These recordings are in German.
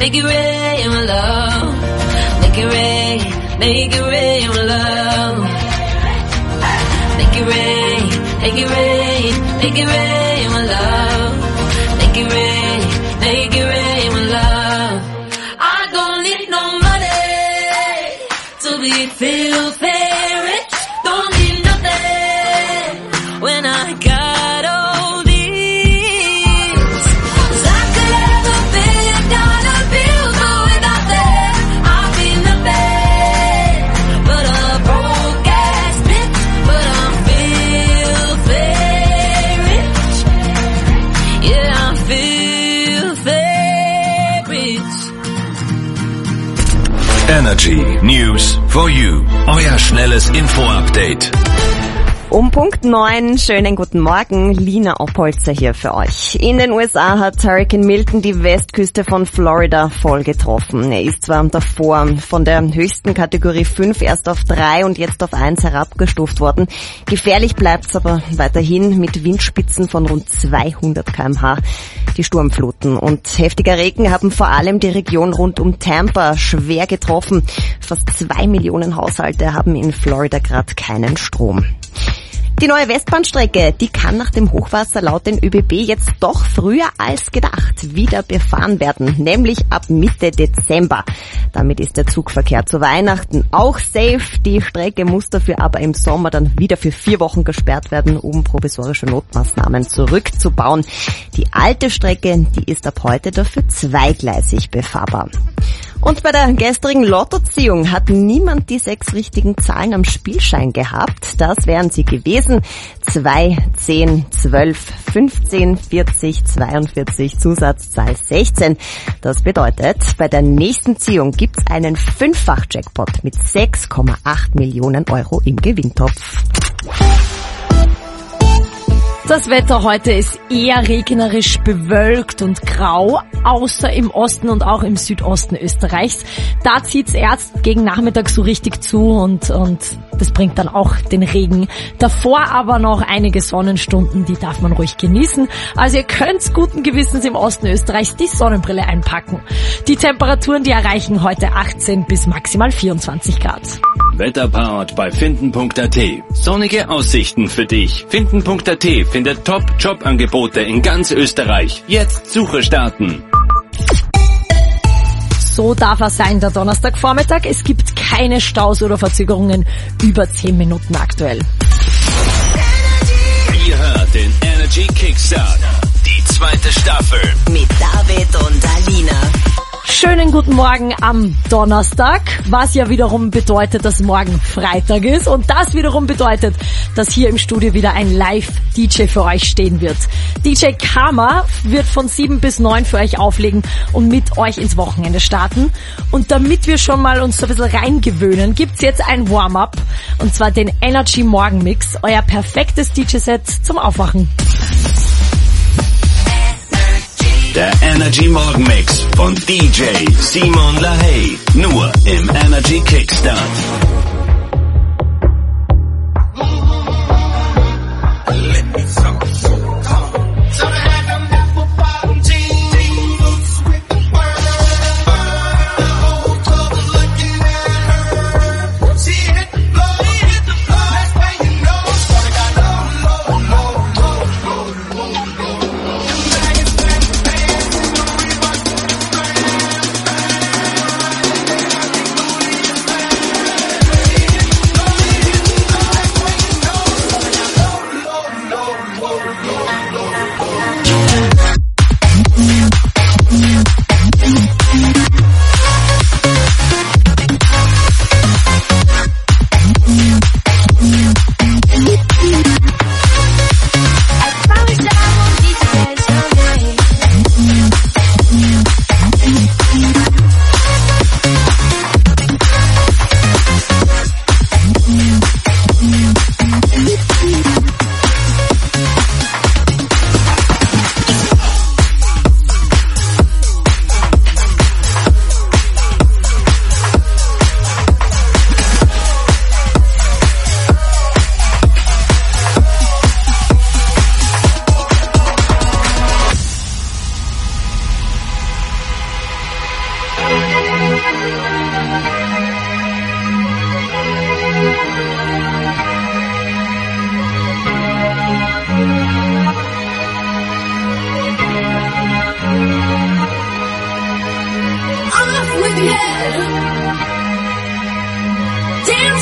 make it rain, my love. Make it rain, make it rain, my love. Make it rain, make it rain, make it rain, my love. Make it rain, make it rain, my love. I don't need no money to be filthy rich. Don't need nothing when I got all these. 'Cause I could have $1 billion bills, but without them I'd be nothing but a broke ass bitch. But I'm filthy rich. Yeah, I'm filthy rich. Energy News for You. Euer schnelles Info-Update. Um Punkt 9, schönen guten Morgen, Lina Oppolzer hier für euch. In den USA hat Hurricane Milton die Westküste von Florida voll getroffen. Er ist zwar davor von der höchsten Kategorie 5 erst auf 3 und jetzt auf 1 herabgestuft worden. Gefährlich bleibt's aber weiterhin mit Windspitzen von rund 200 km/h. Die Sturmfluten und heftiger Regen haben vor allem die Region rund um Tampa schwer getroffen. Fast 2 Millionen Haushalte haben in Florida gerade keinen Strom. Die neue Westbahnstrecke, die kann nach dem Hochwasser laut den ÖBB jetzt doch früher als gedacht wieder befahren werden, nämlich ab Mitte Dezember. Damit ist der Zugverkehr zu Weihnachten auch safe. Die Strecke muss dafür aber im Sommer dann wieder für 4 Wochen gesperrt werden, um provisorische Notmaßnahmen zurückzubauen. Die alte Strecke, die ist ab heute dafür zweigleisig befahrbar. Und bei der gestrigen Lottoziehung hat niemand die 6 richtigen Zahlen am Spielschein gehabt. Das wären sie gewesen: 2, 10, 12, 15, 40, 42, Zusatzzahl 16. Das bedeutet, bei der nächsten Ziehung gibt's einen 5-fach-Jackpot mit 6,8 Millionen Euro im Gewinntopf. Das Wetter heute ist eher regnerisch, bewölkt und grau, außer im Osten und auch im Südosten Österreichs. Da zieht's erst gegen Nachmittag so richtig zu und das bringt dann auch den Regen. Davor aber noch einige Sonnenstunden, die darf man ruhig genießen. Also ihr könnt guten Gewissens im Osten Österreichs die Sonnenbrille einpacken. Die Temperaturen, die erreichen heute 18 bis maximal 24 Grad. Wetterpowered bei Finden.at. Sonnige Aussichten für dich. Finden.at findet Top-Jobangebote in ganz Österreich. Jetzt Suche starten. So darf er sein, der Donnerstagvormittag. Es gibt keine Staus oder Verzögerungen über 10 Minuten aktuell. Ihr hört den Energy Kickstart. Die 2. Staffel. Mit David und Alina. Schönen guten Morgen am Donnerstag, was ja wiederum bedeutet, dass morgen Freitag ist und das wiederum bedeutet, dass hier im Studio wieder ein Live-DJ für euch stehen wird. DJ Karma wird von 7 bis 9 für euch auflegen und mit euch ins Wochenende starten. Und damit wir schon mal uns so ein bisschen reingewöhnen, gibt's jetzt ein Warm-up und zwar den Energy Morgen Mix, euer perfektes DJ-Set zum Aufwachen. Der Energy Morgen Mix von DJ Simon LaHaye. Nur im Energy Kickstart.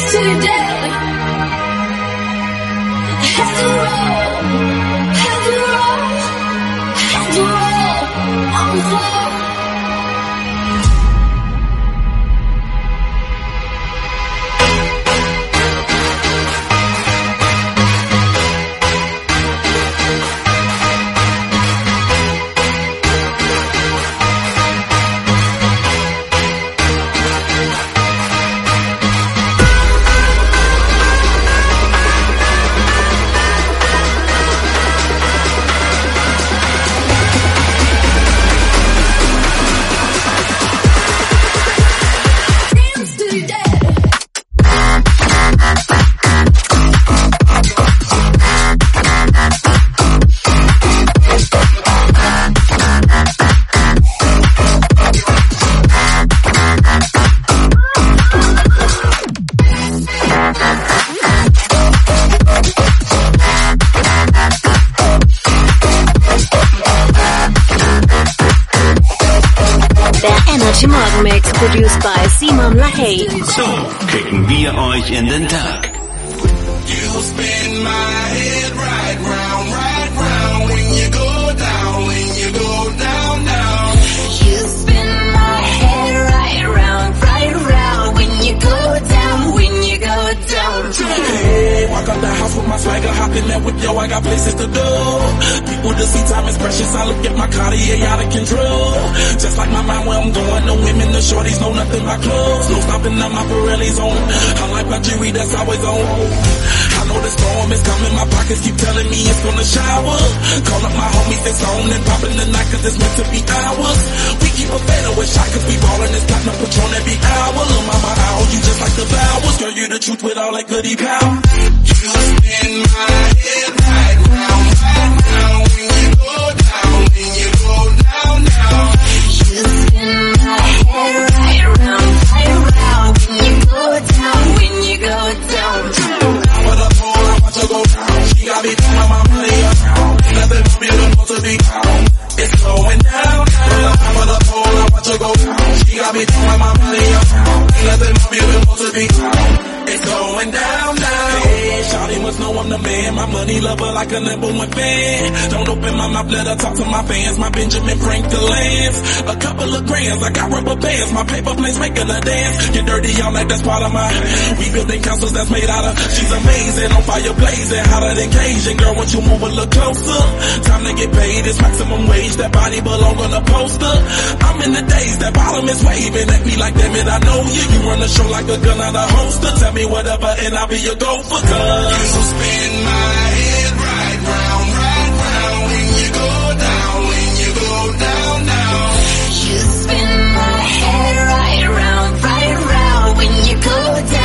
to your death. After all, on the floor. Morgenmix produced by Simon LaHaye. So kicken wir euch in den Tag. You spin my head right round when you go down, down. You spin my head right round when you go down. Hey, walk up the house with my swagger, hop in there with yo, I got places to go. People to see, time is precious, I look at my Cartier out of control. Just like my mind where I'm going, no women, the shorties know nothing but clothes. No stopping on my Pirelli's on. I like my jewelry, that's always on. I know the storm is coming, my pockets keep telling me it's gonna shower. Call up my homies, it's on and popping the night cause it's meant to be ours. We keep a fatal with shot cause we ballin' this platinum Patron every hour. Lil' mama, ow, you just like the flowers. Girl, you the truth with all that goodie power. You spin my head right round when you go down, down. You spin my head right round when you go down. But the pole, I watch her go down. She got me throwing my money around. Nothing more beautiful to be found. It's going down. But the pole, I watch her go down. She got me throwing my money around. Nothing more beautiful to be found. It's going down. Hey, shawty must know I'm the man. My money lover like a number one fan. Don't open my mouth, let her talk to my fans. My Benjamin Franklin's. A couple of grands, I got rubber bands. My paper planes making a dance. Get dirty all night, that's part of my. We building castles that's made out of. She's amazing, on fire blazing, hotter than Cajun. Girl, once you move a little closer, time to get paid. It's maximum wage. That body belong on a poster. I'm in the days, that bottom is waving at me like, damn it, I know you. You run the show like a gun out of holster. Tell me whatever and I'll be your gopher. Cause you spin my head right round when you go down, down. You spin my head right round when you go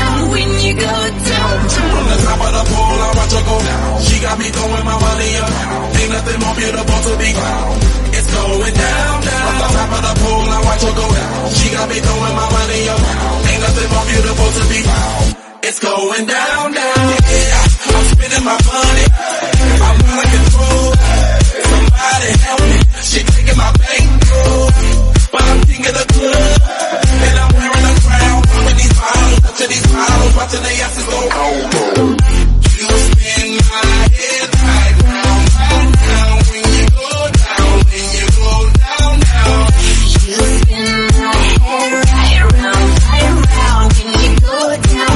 down. From the top of the pole, I watch her go down. She got me throwing my money around. Ain't nothing more beautiful to be found. It's going down. From the top of the pole, I watch her go down. She got me throwing my money around. Ain't nothing more beautiful to be found. It's going down. Yeah, I'm spending my money. I'm out of control. Somebody help me. She taking my bankroll. But I'm king of the club. And I'm wearing a crown. Pumping these bottles, up to these bottles, watching the asses go home. You spin my head right round when you go down, down. You spin my head right round when you go down.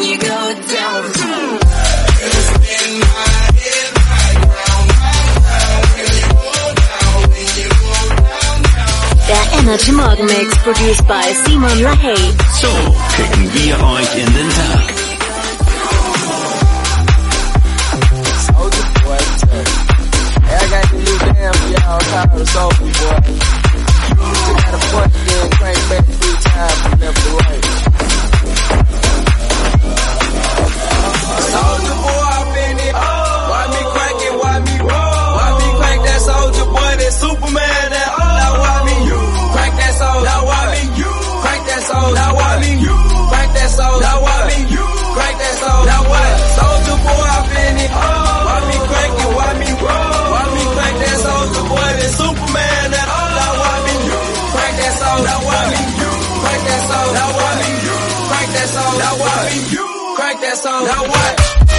You spin my head right round when you go down, Der Energy Morgenmix produced by Simon LaHaye. So kicken wir euch in den Tag. Soulja Boy, hey, I got the new jam for y'all called Soulja Boy. Just had a punch, then crank back 3 times from left to right. Soulja Boy, I've been it. Why me crank it? Why me roll? Why me crank that Soulja Boy? That Superman? That now why me you crank that soul? Now why me you crank that soul? Now why me you crank that soul? Now why me you crank that soul? Now what? Soulja Boy, I've been it. Why me crank it? Why me roll? Why me crank that Soulja Boy? That Superman? That now why me you crank that soul? Now why me you crank that soul? Now why me you crank that song. Now what?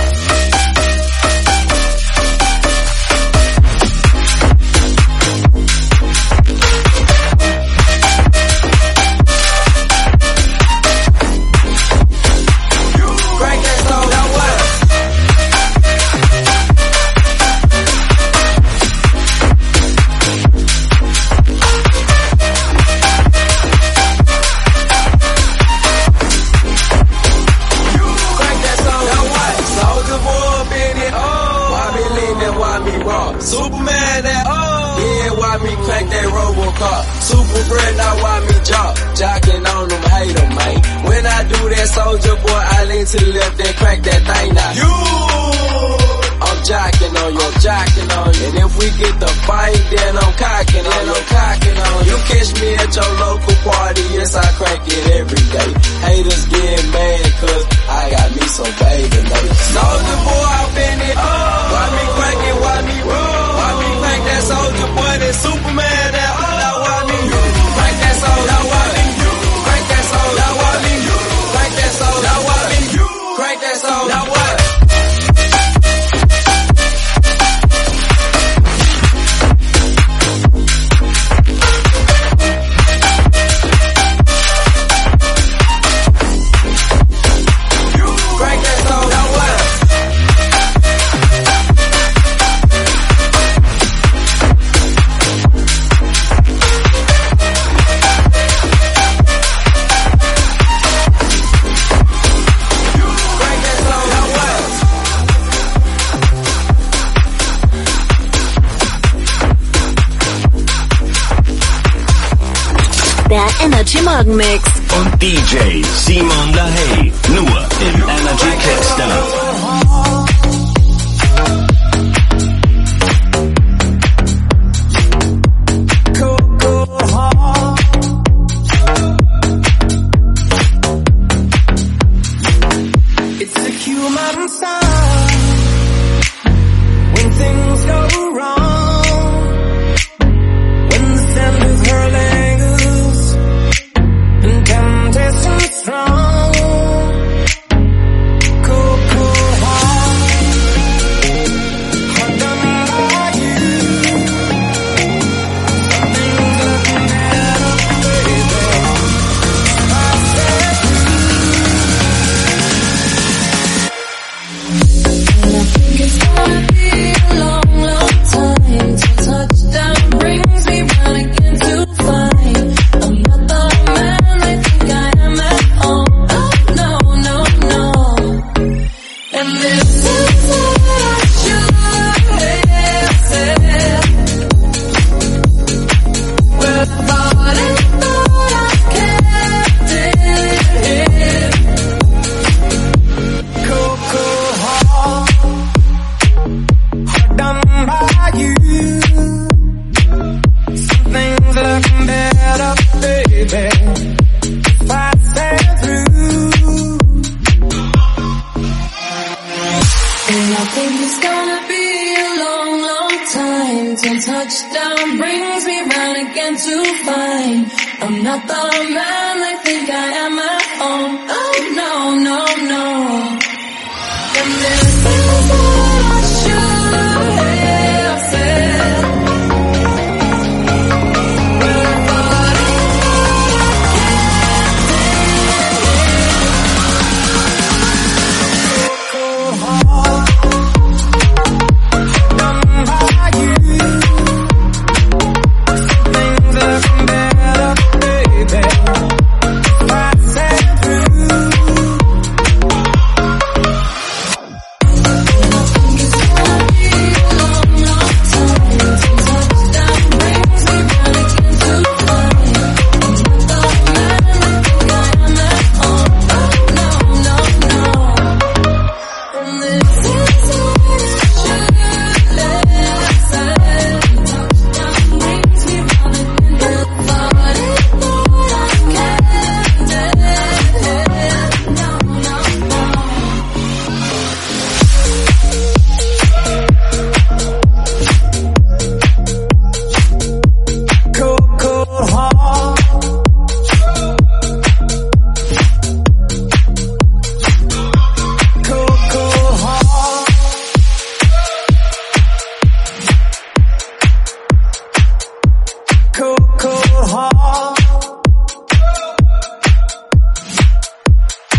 Superman that, yeah, why me crank that Robocop? Super bread, now why me jock? Jocking on them, hate them, man. When I do that, soldier boy, I lean to the left and crank that thing now. I'm jocking on you, jocking on you. And if we get the fight, then I'm cocking on you. You catch me at your local party, yes, I crank it every day. Haters get mad, cause I got me some baby, man. Soldier boy, I've been it, why me crank it, why me roll? Why me crank that soldier boy, that Superman, that now why me crank that soldier, now why me crank that soldier, now why me crank that soldier, now why me crank that soldier, now what? Energy Morgen Mix und DJ Simon LaHaye, nur im Energy Kickstart. Through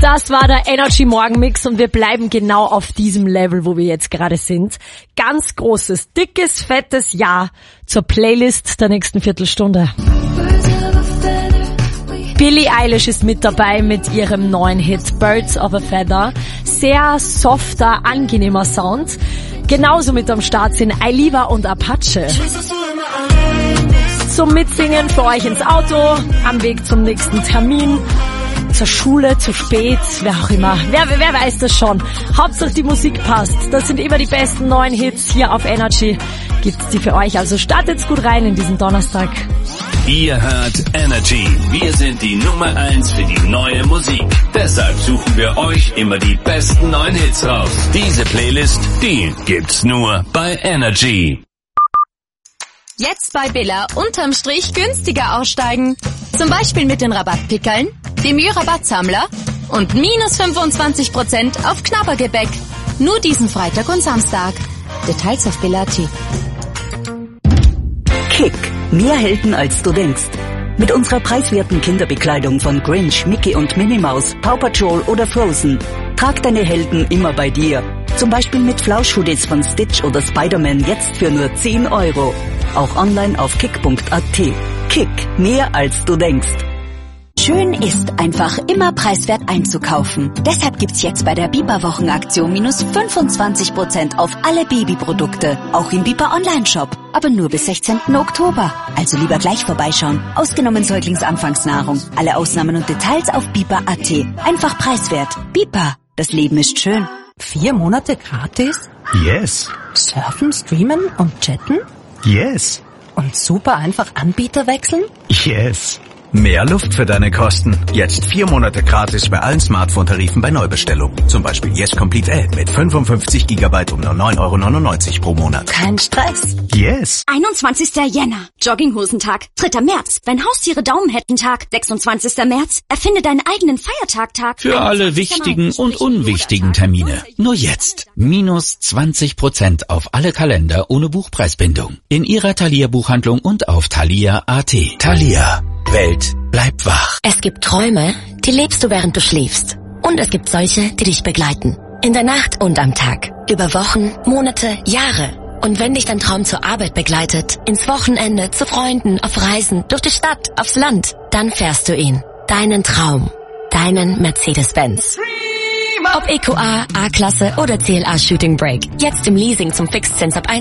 Das war der Energy Morgenmix und wir bleiben genau auf diesem Level, wo wir jetzt gerade sind. Ganz großes, dickes, fettes Ja zur Playlist der nächsten Viertelstunde. Billie Eilish ist mit dabei mit ihrem neuen Hit Birds of a Feather. Sehr softer, angenehmer Sound. Genauso mit am Start sind Ailiva und Apache. Zum Mitsingen für euch ins Auto, am Weg zum nächsten Termin, zur Schule, zu spät, wer auch immer. Wer weiß das schon. Hauptsache die Musik passt. Das sind immer die besten neuen Hits hier auf Energy. Gibt's die für euch, also startet's gut rein in diesen Donnerstag. Ihr hört Energy. Wir sind die Nummer 1 für die neue Musik. Deshalb suchen wir euch immer die besten neuen Hits raus. Diese Playlist, die gibt's nur bei Energy. Jetzt bei Billa unterm Strich günstiger aussteigen. Zum Beispiel mit den Rabattpickeln, dem Ü-Rabattsammler und minus 25% auf Knabbergebäck. Nur diesen Freitag und Samstag. Details auf Billa.at. Kick. Mehr Helden als du denkst. Mit unserer preiswerten Kinderbekleidung von Grinch, Mickey und Minnie Maus, Paw Patrol oder Frozen. Trag deine Helden immer bei dir. Zum Beispiel mit Flauschhoodies von Stitch oder Spider-Man jetzt für nur 10 €. Auch online auf kick.at. Kick. Mehr als du denkst. Schön ist einfach immer preiswert einzukaufen. Deshalb gibt's jetzt bei der Bipa-Wochenaktion minus 25% auf alle Babyprodukte. Auch im Bipa Online-Shop. Aber nur bis 16. Oktober. Also lieber gleich vorbeischauen. Ausgenommen Säuglingsanfangsnahrung. Alle Ausnahmen und Details auf bipa.at. Einfach preiswert. Bipa. Das Leben ist schön. 4 Monate gratis? Yes. Surfen, streamen und chatten? Yes. Und super einfach Anbieter wechseln? Yes. Mehr Luft für deine Kosten. Jetzt 4 Monate gratis bei allen Smartphone-Tarifen bei Neubestellung. Zum Beispiel Yes Complete L mit 55 GB um nur 9,99 € pro Monat. Kein Stress. Yes. 21. Jänner. Jogginghosentag. 3. März. Wenn Haustiere Daumen hätten Tag. 26. März. Erfinde deinen eigenen Feiertag. Für alle wichtigen und unwichtigen Termine. Nur jetzt. Minus 20% auf alle Kalender ohne Buchpreisbindung. In Ihrer Thalia-Buchhandlung und auf thalia.at. Thalia. Welt bleibt wach. Es gibt Träume, die lebst du, während du schläfst. Und es gibt solche, die dich begleiten. In der Nacht und am Tag. Über Wochen, Monate, Jahre. Und wenn dich dein Traum zur Arbeit begleitet, ins Wochenende, zu Freunden, auf Reisen, durch die Stadt, aufs Land, dann fährst du ihn. Deinen Traum. Deinen Mercedes-Benz. Ob EQA, A-Klasse oder CLA Shooting Brake. Jetzt im Leasing zum Fixzins ab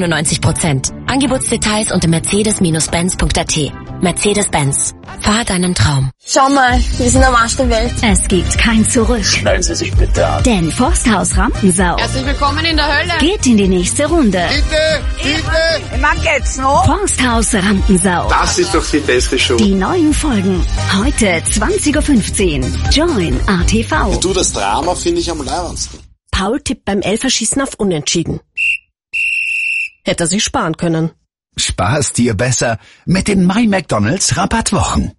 1,99%. Angebotsdetails unter mercedes-benz.at. Mercedes-Benz. Fahr deinen Traum. Schau mal, wir sind am Arsch der Welt. Es gibt kein Zurück. Schneiden Sie sich bitte an. Denn Forsthaus Rampensau Herzlich willkommen in der Hölle. geht in die nächste Runde. Bitte. Wann geht's noch? Forsthaus Rampensau. Das ist doch die beste Show. Die neuen Folgen. Heute 20:15 Uhr. Join ATV. Du, das Drama finde ich am leibendsten. Paul tippt beim Elferschießen auf Unentschieden. Hätte er sich sparen können. Spar's dir besser mit den My McDonald's Rabattwochen.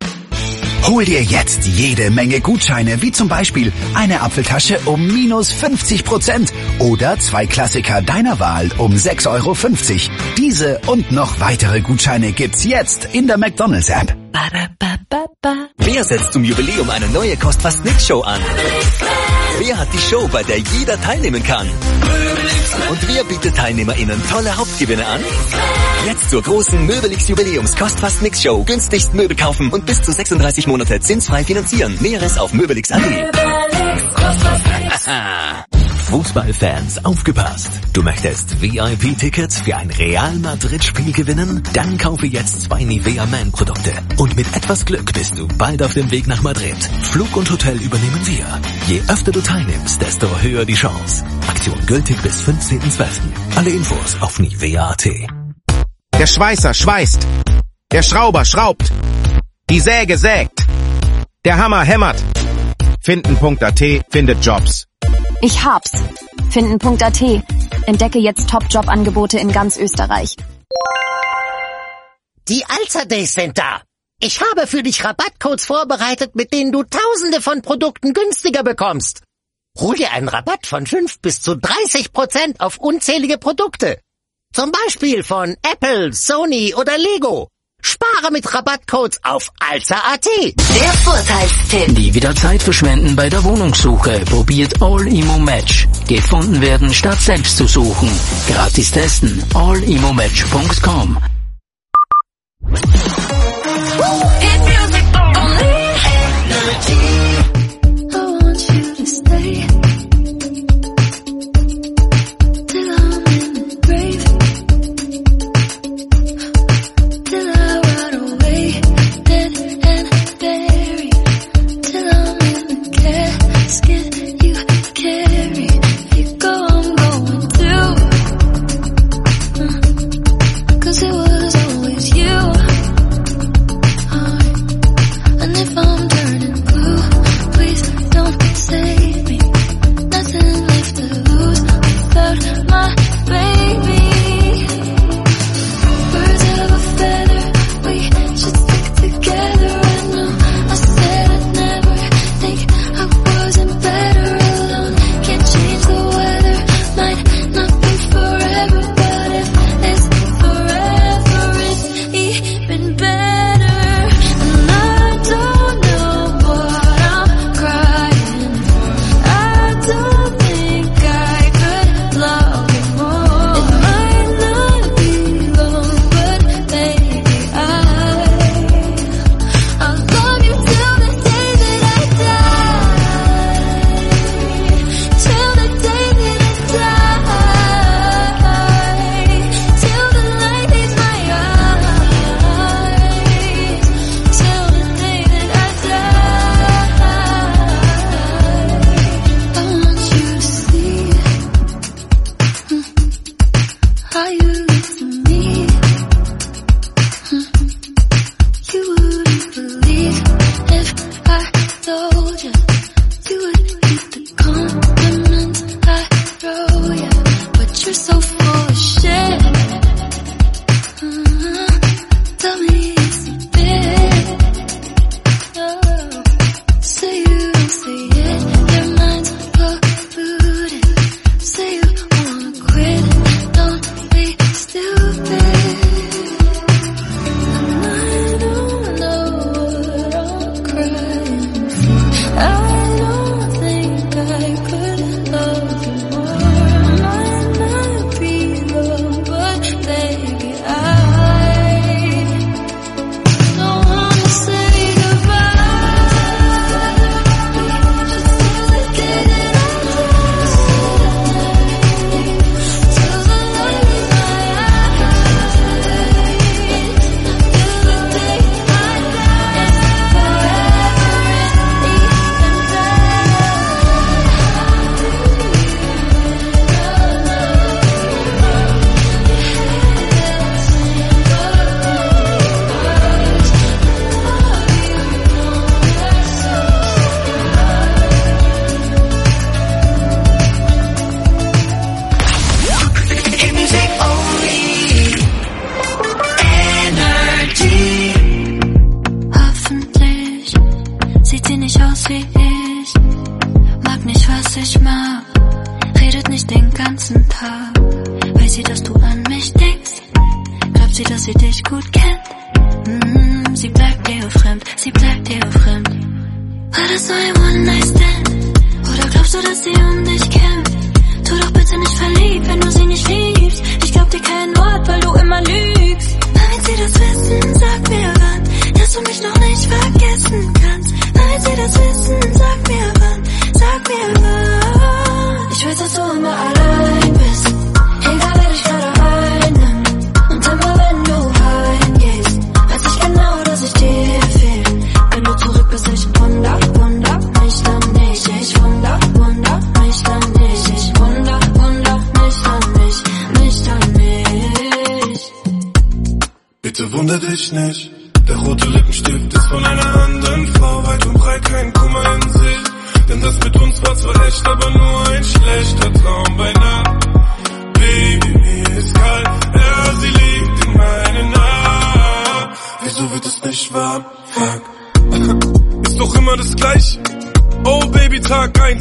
Hol dir jetzt jede Menge Gutscheine, wie zum Beispiel eine Apfeltasche um minus 50% oder 2 Klassiker deiner Wahl um 6,50 €. Diese und noch weitere Gutscheine gibt's jetzt in der McDonald's App. Wer setzt zum Jubiläum eine neue Kost-Fast-Nix-Show an? Wer hat die Show, bei der jeder teilnehmen kann? Und wer bietet TeilnehmerInnen tolle Hauptgewinne an? Jetzt zur großen Möbelix Jubiläums Kost-Fast-Nix-Show. Günstigst Möbel kaufen und bis zu 36 Monate zinsfrei finanzieren. Näheres auf möbelix.at. Fußballfans, aufgepasst! Du möchtest VIP-Tickets für ein Real Madrid-Spiel gewinnen? Dann kaufe jetzt 2 Nivea Man-Produkte. Und mit etwas Glück bist du bald auf dem Weg nach Madrid. Flug und Hotel übernehmen wir. Je öfter du teilnimmst, desto höher die Chance. Aktion gültig bis 15.12. Alle Infos auf nivea.at. Der Schweißer schweißt. Der Schrauber schraubt. Die Säge sägt. Der Hammer hämmert. Finden.at findet Jobs. Ich hab's. Finden.at. Entdecke jetzt Top-Job-Angebote in ganz Österreich. Die Alza Days sind da. Ich habe für dich Rabattcodes vorbereitet, mit denen du Tausende von Produkten günstiger bekommst. Hol dir einen Rabatt von 5 bis zu 30% auf unzählige Produkte. Zum Beispiel von Apple, Sony oder Lego. Spare mit Rabattcodes auf alza.at. Der Vorteilstipp. Nie wieder Zeit verschwenden bei der Wohnungssuche. Probiert All-Immo Match. Gefunden werden statt selbst zu suchen. Gratis testen. allimmomatch.com.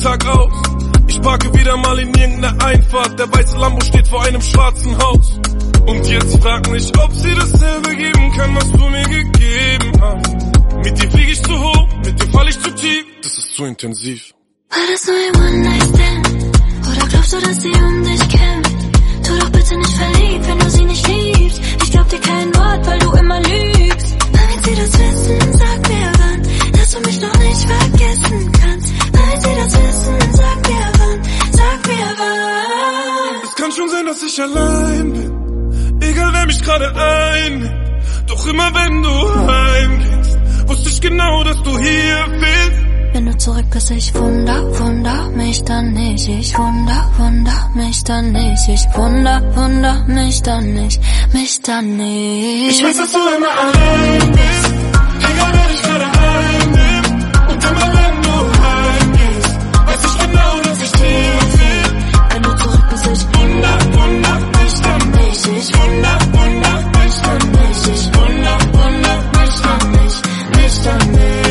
Ich parke wieder mal in irgendeiner Einfahrt. Der weiße Lambo steht vor einem schwarzen Haus. Und jetzt frag mich, ob sie dasselbe geben kann, was du mir gegeben hast. Mit dir flieg ich zu hoch, mit dir fall ich zu tief, das ist zu intensiv. War das nur ein One-Night-Stand? Oder glaubst du, dass sie um dich kämpft? Tu doch bitte nicht verliebt, wenn du sie nicht liebst. Ich glaub dir kein Wort, weil du immer lügst. Wenn sie das wissen, sag mir wann, dass du mich noch nicht vergessen kannst. Wenn sie das wissen, sag mir wann, sag mir wann. Es kann schon sein, dass ich allein bin, egal wer mich gerade einnimmt. Doch immer wenn du heimgehst, wusste ich genau, dass du hier bist. Wenn du zurück bist, ich wunder mich dann nicht. Ich wunder mich dann nicht. Ich wunder mich dann nicht, mich dann nicht. Ich weiß, dass du immer allein bist, egal wer dich gerade einnimmt. Und immer wenn du heimgehst, weiß ich genau, dass ich hier bin. Wenn du zurück bist, ich wunder mich dann nicht. Ich wunder mich dann nicht. Ich wunder mich dann nicht, mich dann nicht.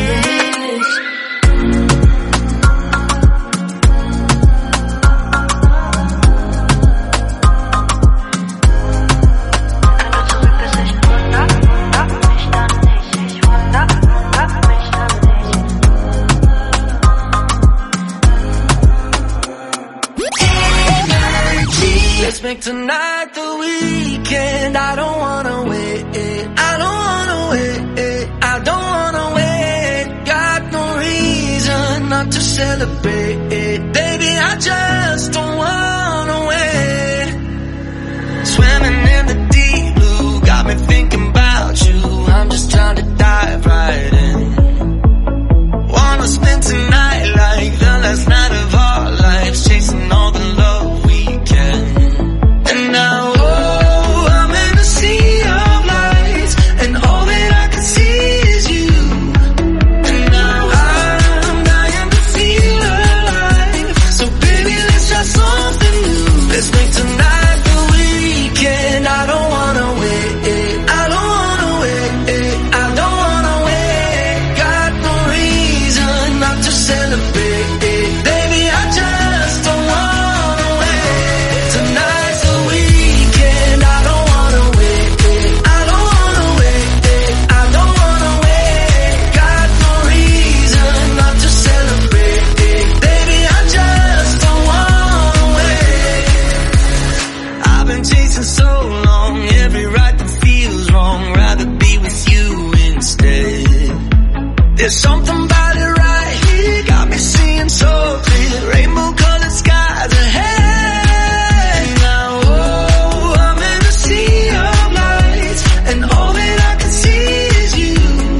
Let's make tonight the weekend. I don't wanna wait. I don't wanna wait. I don't wanna wait. Got no reason not to celebrate. Baby, I just don't wanna wait. Swimming in the deep blue, got me thinking about you. I'm just trying to dive right in. Wanna spend tonight like the last night of our lives, chasing all the love we can. And now, oh, I'm in a sea of lights, and all that I can see is you. And now I'm dying to feel alive, so baby, let's try something new. Let's make tonight the weekend. I don't wanna wait. I don't wanna wait. I don't wanna wait. Got no reason not to celebrate. Baby, I just don't wanna wait. Tonight's the weekend. I don't wanna wait. I don't wanna wait. I don't wanna wait. Got no reason not to celebrate. Baby, I just don't wanna wait. I've been chasing so long, every right that feels wrong. Rather be with you instead. There's something about it right here, got me seeing so clear. Rainbow colored skies ahead. Now, oh, I'm in a sea of lights, and all that I can see is you.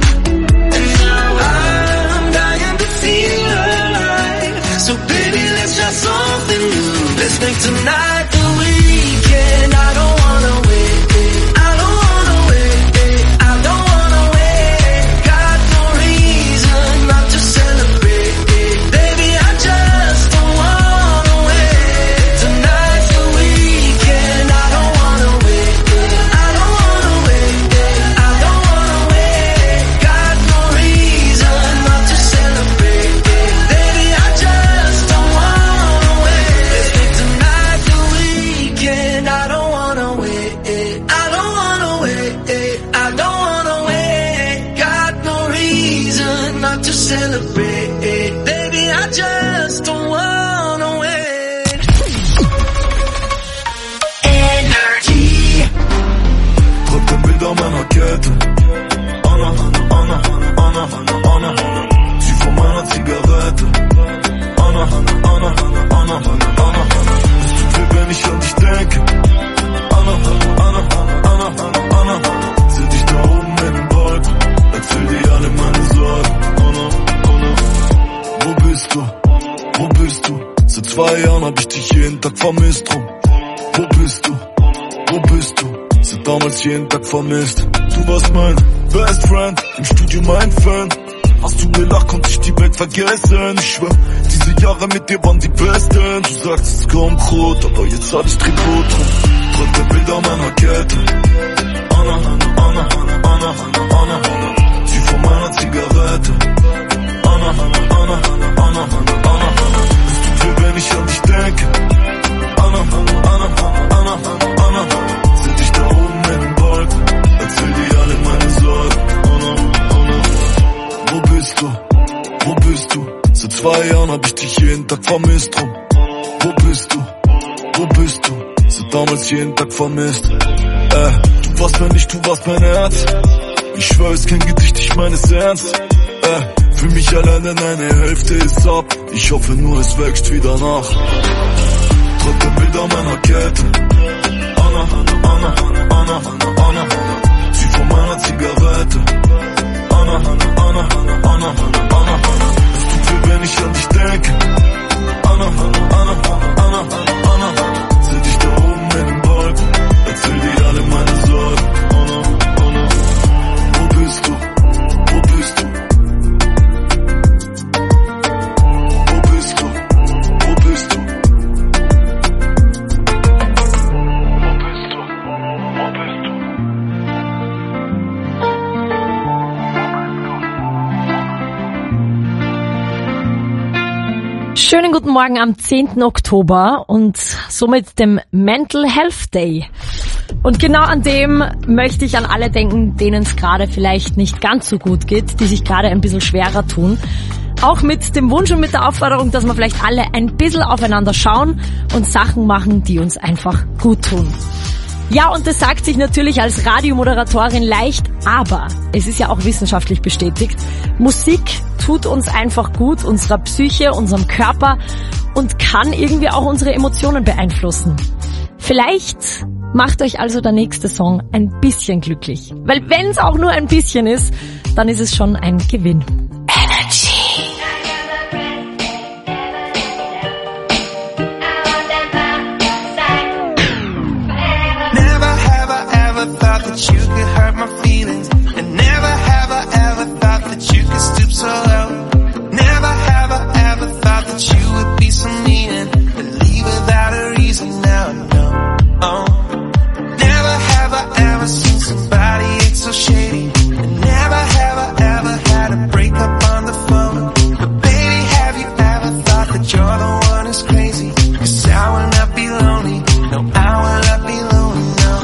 And now I'm dying to feel alive, so baby, let's try something new. Let's make tonight the weekend. I don't wanna wait. I don't wanna wait. I don't wanna wait. Got no reason not to celebrate. Baby, I just don't wanna wait. Tonight's the weekend. I don't wanna wait. I don't wanna wait. I don't wanna wait. Got no reason not to celebrate. Baby, I just don't wanna wait. Let's make tonight the weekend. I don't wanna wait. I don't wanna wait. I don't wanna wait. Got no reason not to celebrate. Baby, I just don't wanna wait. Energy. Dritte Bilder meiner Kette. Anna, Anna, Anna, Anna, Anna. Sie von meiner Zigarette. Anna, Anna, Anna, Anna, Anna. Es tut weh, wenn ich an dich denke. Anna, Anna, Anna, Anna, Anna. Seh dich da oben in den Wolken. Erzähl dir alle meine Sorgen. Anna, Anna. Wo bist du? Wo bist du? Seit 2 Jahren hab ich dich jeden Tag vermisst drum. Wo bist du? Wo bist du? Seit damals jeden Tag vermisst. Du warst mein Best Friend, im Studio mein Fan. Hast du gelacht, konnte ich die Welt vergessen. Ich schwör, diese Jahre mit dir waren die besten. Du sagst, es kommt rot, aber jetzt hab ich Tribut drum. Dritte Bilder meiner Kette. Anna, Anna, Anna, Anna, Anna. Sie von meiner Zigarette. Anna, Anna, Anna, Anna, Anna. Es tut weh, wenn ich an dich denke. Anna, Anna, Anna, Anna, Anna. Seh dich da Jahren hab ich dich jeden Tag vermisst drum. Wo bist du? Wo bist du? Seit damals jeden Tag vermisst. Du warst mein Licht, du warst mein Herz. Ich schwör, es kein Gedicht, ich meine es ernst. Für mich allein, denn eine Hälfte ist ab. Ich hoffe nur, es wächst wieder nach. Trag ein Bild an meiner Kette. Anna, Anna, Anna, Anna. Sie von meiner Zigarette. Anna, Anna, Anna, Anna, Anna. Es tut weh, wenn ich an dich denke. Anna, Anna, Anna, Anna. Seh dich da oben in den Wolken. Erzähl dir alle meine Sorgen. Anna, Anna. Wo bist du? Wo bist du? Wo bist du? Wo bist du? Schönen guten Morgen am 10. Oktober und somit dem Mental Health Day. Und genau an dem möchte ich an alle denken, denen es gerade vielleicht nicht ganz so gut geht, die sich gerade ein bisschen schwerer tun. Auch mit dem Wunsch und mit der Aufforderung, dass wir vielleicht alle ein bisschen aufeinander schauen und Sachen machen, die uns einfach gut tun. Ja, und das sagt sich natürlich als Radiomoderatorin leicht, aber es ist ja auch wissenschaftlich bestätigt. Musik tut uns einfach gut, unserer Psyche, unserem Körper und kann irgendwie auch unsere Emotionen beeinflussen. Vielleicht macht euch also der nächste Song ein bisschen glücklich. Weil wenn es auch nur ein bisschen ist, dann ist es schon ein Gewinn. Energy. That you could hurt my feelings, and never have I ever thought that you could stoop so low. Never have I ever thought that you would be so mean and leave without a reason. Now I know. Oh, never have I ever seen somebody act so shady, and never have I ever had a breakup on the phone. But baby, have you ever thought that you're the one who's crazy? 'Cause I will not be lonely. No, I will not be lonely. No.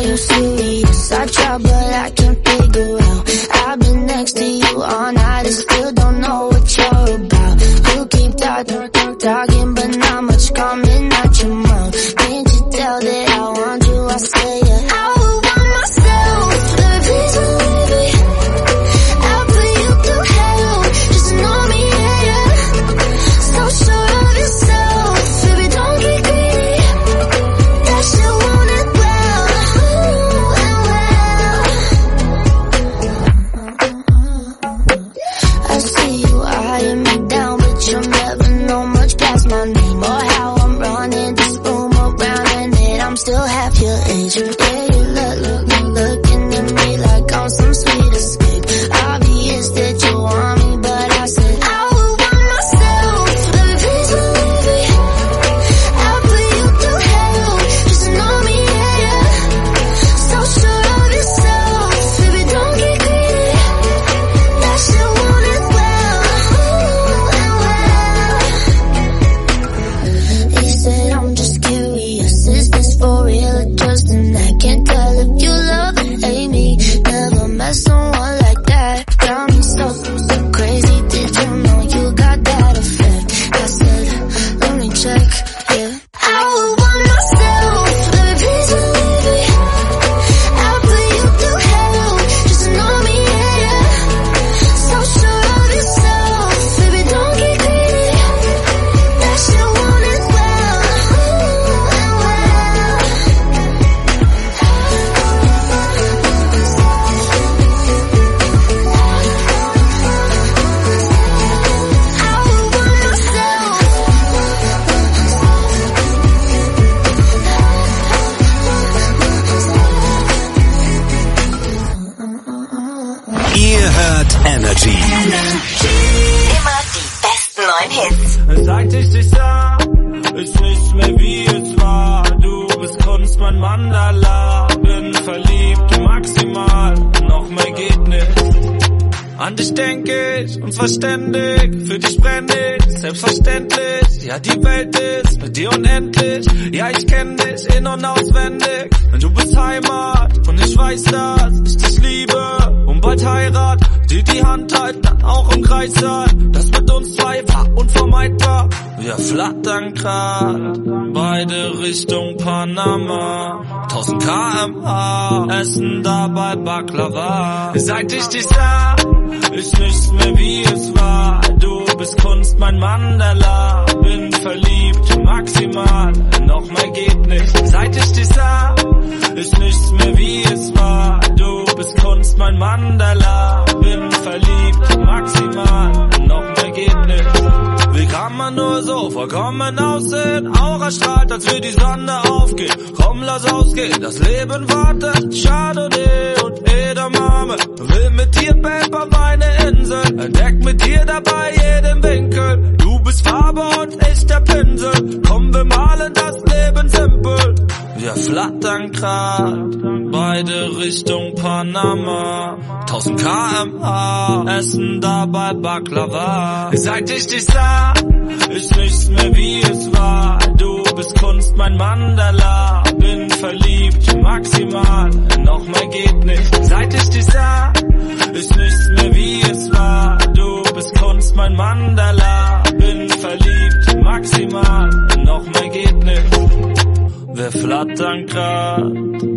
too serious. I try but I can't figure out. I've been next to you all night and still don't know what you're about. You keep talking but not much coming out your mouth. Can't you tell that I want you? I say yeah. I would want myself, baby, please believe me. I'll put you through hell, just know me, yeah. So sure of yourself, baby, don't get greedy. That shit want it well, I see you eyeing me down, but you'll never know much past my name or how I'm running this room around, and that I'm still half your age. Yeah, you looking at me like I'm some sweet escape. Obvious that you want me, but I said I would want myself, baby, please believe me. I'll put you through hell, just know me, yeah. So sure of yourself, baby, don't get greedy. That shit want it well. He said I'm just curious, is this for real or just an act? Can't tell if you love or hate me. Never met someone like that. Got me so crazy. Did you know you got that effect? I said, let me check, yeah. I would want myself, baby, please believe me. I'll put you through hell, just know me, yeah. So sure of yourself, baby, don't get greedy. That shit want it well. Ihr hört Energy. Immer die besten neuen Hits. Seit ich dich sah, ist nicht mehr wie es war. Du bist Kunst, mein Mandala. Bin verliebt, maximal, noch mehr geht nicht. An dich denk ich, uns verständig. Für dich brenn ich, selbstverständlich. Ja, die Welt ist mit dir unendlich. Ja, ich kenn dich in- und auswendig. Du bist Heimat und ich weiß, dass ich dich liebe. Und bald Heirat, die Hand halten, dann auch im Kreis sein. Das mit uns zwei war unvermeidbar. Wir flattern grad, beide Richtung Panama. 1000 km/h, essen dabei Baklava. Seit ich dich sah, ist nichts mehr wie es war. Du bist Kunst, mein Mandala. Bin verliebt, maximal, noch mehr geht nicht. Seit ich dich sah, ist nichts mehr wie es war. Du bist Kunst, mein Mandala. Bin verliebt, maximal, noch mehr geht nicht. Wie kann man nur so vollkommen aussehen? Aura strahlt, als wir die Sonne aufgeht. Komm, lass ausgehen, das Leben wartet. Chardonnay und Edamame. Will mit dir Band auf meine Insel. Entdeck mit dir dabei jeden Winkel. Du bist Farbe und ich der Pinsel. Komm, wir malen das Leben simpel. Wir flattern grad, beide Richtung Panama. 1000 km/h, essen dabei Baklava. Seit ich dich sah, ist nichts mehr wie es war. Du bist Kunst, mein Mandala. Bin verliebt, maximal, noch mehr geht nicht. Seit ich dich sah, ist nichts mehr wie es war. Du bist Kunst, mein Mandala. Bin verliebt, maximal, noch mehr geht nicht. Wir flattern grad,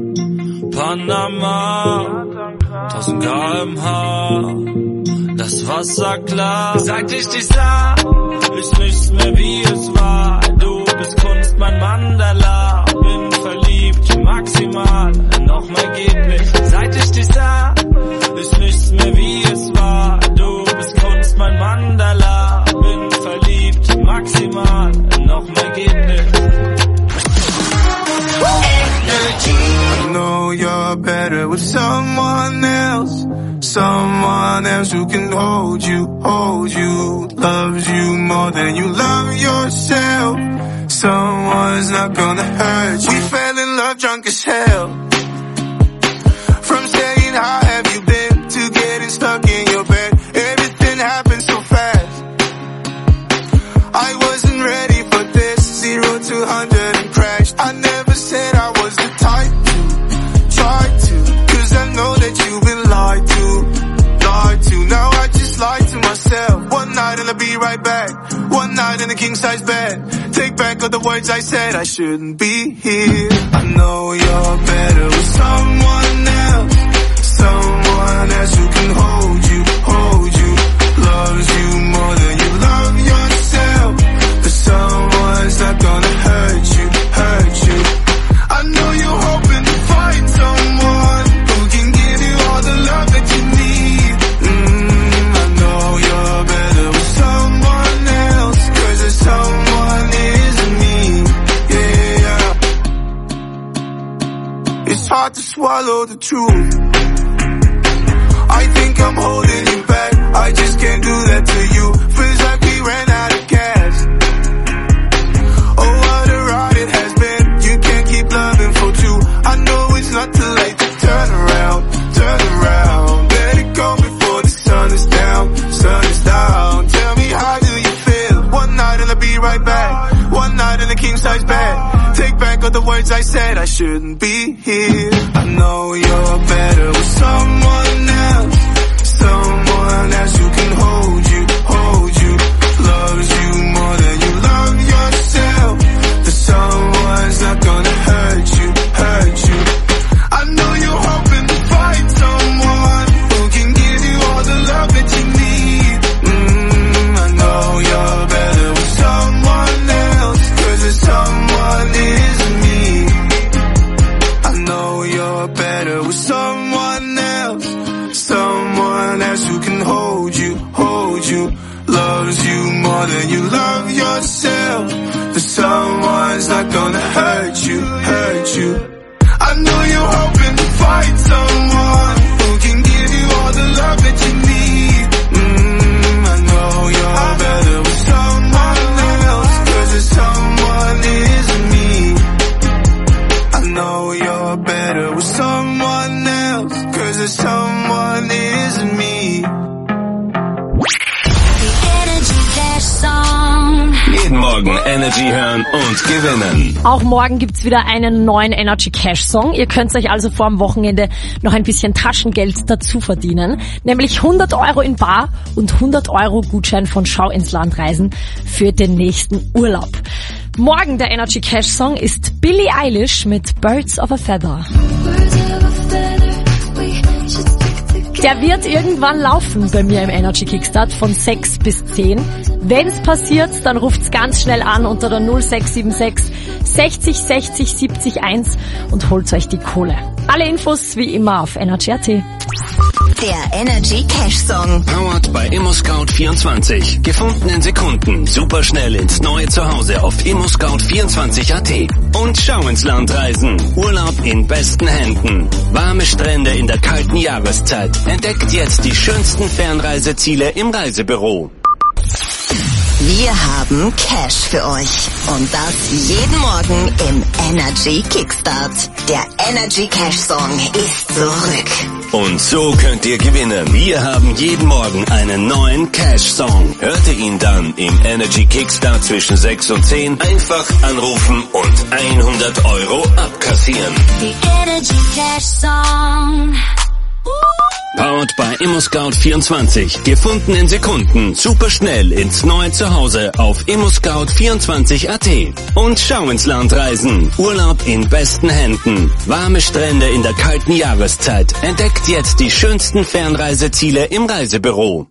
Panama, 1000 km/h, das Wasser klar. Seit ich dich sah, ist nichts mehr wie es war. Du bist Kunst, mein Mandala. Bin verliebt, maximal, noch mehr geht nicht. Seit ich dich sah, ist nichts mehr wie es war. Du bist Kunst, mein Mandala. Bin verliebt, maximal, noch mehr geht nicht. I know you're better with someone else who can hold you, loves you more than you love yourself. Someone's not gonna hurt you. Fell in love drunk as hell. From saying how have you been to getting stuck in your bed. Everything happened so fast. I wasn't ready for this. 0 to 100 and crashed. I never said I was the type to try in the king-size bed. Take back all the words I said, I shouldn't be here. I know you're better with someone else. Someone else who can hold you, loves you more than you love yourself. But someone's not gonna hurt you. I know you're hoping to find someone who can give you all the love that you need. I know you're better with someone else, 'cause there's someone isn't me. Yeah. It's hard to swallow the truth. I think I'm holding you back, I just can't do that to you. Feels like we ran out of gas. Oh, what a ride it has been. You can't keep loving for two. I know it's not too late to turn around. Let it go before the sun is down. Tell me, how do you feel? One night and I'll be right back. One night in the king-size bed. Take back all the words I said, I shouldn't be here. I know you're better with someone else. Someone else who can hold you, loves you more than you love yourself. But someone's not gonna hurt you. I know you're hoping to find someone who can give you all the love that you need. I know you're better with someone else, 'cause there's someone isn't me. I know you're better with someone else. Someone else who can hold you, loves you more than you love yourself. But someone's not gonna hurt you. I know you're hoping to find someone who can give you all the love that you need. I know you're better with someone else, 'cause there's someone isn't me. I know you're better with someone else, 'cause there's someone isn't me. Jeden Morgen Energy hören und gewinnen. Auch morgen gibt's wieder einen neuen Energy Cash Song. Ihr könnt euch also vor dem Wochenende noch ein bisschen Taschengeld dazu verdienen. Nämlich 100 Euro in Bar und 100 Euro Gutschein von Schau ins Land reisen für den nächsten Urlaub. Morgen der Energy Cash Song ist Billie Eilish mit Birds of a Feather. Der wird irgendwann laufen bei mir im Energy Kickstart von 6 bis 10. Wenn's passiert, dann ruft's ganz schnell an unter der 0676 60 60 70 1 und holt euch die Kohle. Alle Infos wie immer auf Energy.at. Der Energy Cash Song. Powered bei ImmoScout24. Gefunden in Sekunden. Superschnell ins neue Zuhause auf ImmoScout24.at. Und Schau ins Land reisen. Urlaub in besten Händen. Warme Strände in der kalten Jahreszeit. Entdeckt jetzt die schönsten Fernreiseziele im Reisebüro. Wir haben Cash für euch. Und das jeden Morgen im Energy Kickstart. Der Energy Cash Song ist zurück. Und so könnt ihr gewinnen. Wir haben jeden Morgen einen neuen Cash-Song. Hört ihr ihn dann im Energy Kickstart zwischen 6 und 10. Einfach anrufen und 100 Euro abkassieren. The Energy Cash Song. Powered bei ImmoScout24. Gefunden in Sekunden. Superschnell ins neue Zuhause auf ImmoScout24.at. Und Schau ins Land reisen. Urlaub in besten Händen. Warme Strände in der kalten Jahreszeit. Entdeckt jetzt die schönsten Fernreiseziele im Reisebüro.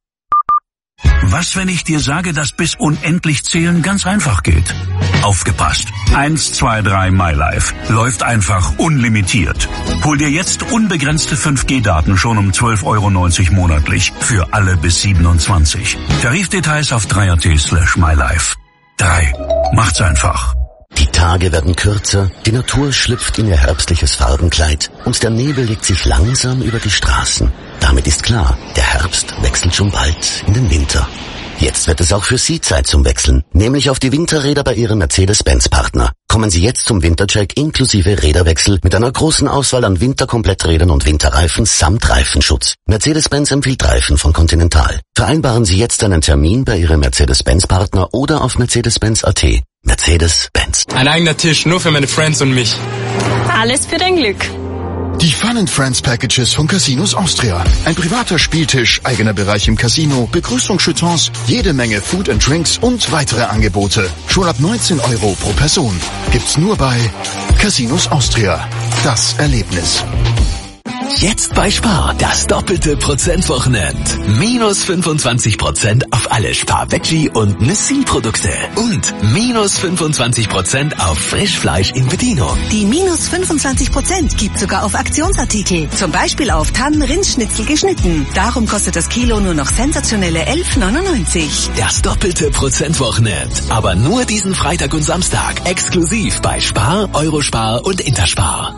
Was, wenn ich dir sage, dass bis unendlich zählen ganz einfach geht? Aufgepasst. 1, 2, 3 MyLife. Läuft einfach unlimitiert. Hol dir jetzt unbegrenzte 5G-Daten schon um 12,90 € monatlich. Für alle bis 27. Tarifdetails auf 3.at/MyLife. 3. Macht's einfach. Die Tage werden kürzer, die Natur schlüpft in ihr herbstliches Farbenkleid und der Nebel legt sich langsam über die Straßen. Damit ist klar, der Herbst wechselt schon bald in den Winter. Jetzt wird es auch für Sie Zeit zum Wechseln, nämlich auf die Winterräder bei Ihrem Mercedes-Benz-Partner. Kommen Sie jetzt zum Wintercheck inklusive Räderwechsel mit einer großen Auswahl an Winterkompletträdern und Winterreifen samt Reifenschutz. Mercedes-Benz empfiehlt Reifen von Continental. Vereinbaren Sie jetzt einen Termin bei Ihrem Mercedes-Benz-Partner oder auf Mercedes-Benz.at. Mercedes-Benz. Ein eigener Tisch, nur für meine Friends und mich. Alles für dein Glück. Die Fun & Friends Packages von Casinos Austria. Ein privater Spieltisch, eigener Bereich im Casino, Begrüßungsjetons, jede Menge Food and Drinks und weitere Angebote. Schon ab 19 € pro Person. Gibt's nur bei Casinos Austria. Das Erlebnis. Jetzt bei Spar das doppelte Prozentwochenend. Minus 25% auf alle Spar-Veggie- und Nessin-Produkte. Und minus 25% auf Frischfleisch in Bedienung. Die minus 25% gibt sogar auf Aktionsartikel. Zum Beispiel auf Tannen-Rindschnitzel geschnitten. Darum kostet das Kilo nur noch sensationelle 11,99. Das doppelte Prozentwochenend. Aber nur diesen Freitag und Samstag. Exklusiv bei Spar, Eurospar und Interspar.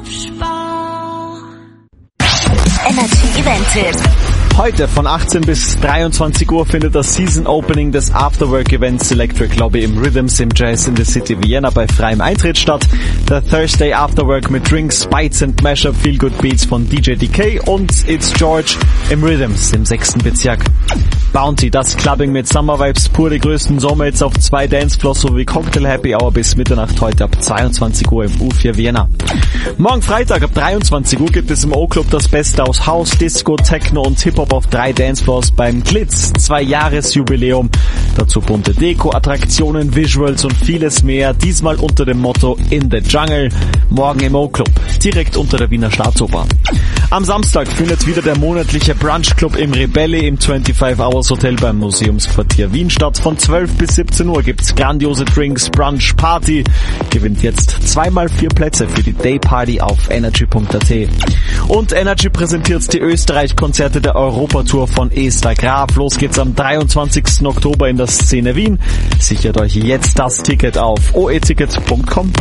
Energy Event-Tipp. Heute von 18 bis 23 Uhr findet das Season Opening des Afterwork-Events Electric Lobby im Rhythms im Jazz in the City Vienna bei freiem Eintritt statt. Der Thursday Afterwork mit Drinks, Bites and Mashup Feel Good Beats von DJ DK und It's George im Rhythms im 6. Bezirk. Bounty, das Clubbing mit Summer Vibes, pur die größten Sommerhits auf 2 Dancefloors sowie Cocktail Happy Hour bis Mitternacht heute ab 22 Uhr im U4 Vienna. Morgen Freitag ab 23 Uhr gibt es im O-Club das Beste aus House, Disco, Techno und Hip-Hop auf 3 Dancefloors beim Glitz 2-Jahres-Jubiläum. Dazu bunte Deko, Attraktionen, Visuals und vieles mehr. Diesmal unter dem Motto In the Jungle. Morgen im O-Club, direkt unter der Wiener Staatsoper. Am Samstag findet wieder der monatliche Brunch-Club im Rebelli im 25 Hours Hotel beim Museumsquartier Wien statt. Von 12 bis 17 Uhr gibt's grandiose Drinks, Brunch, Party. Gewinnt jetzt 2x4 Plätze für die Dayparty auf energy.at. Und Energy präsentiert die Österreich-Konzerte der Europatour von Esther Graf. Los geht's am 23. Oktober in der Szene Wien. Sichert euch jetzt das Ticket auf oeticket.com.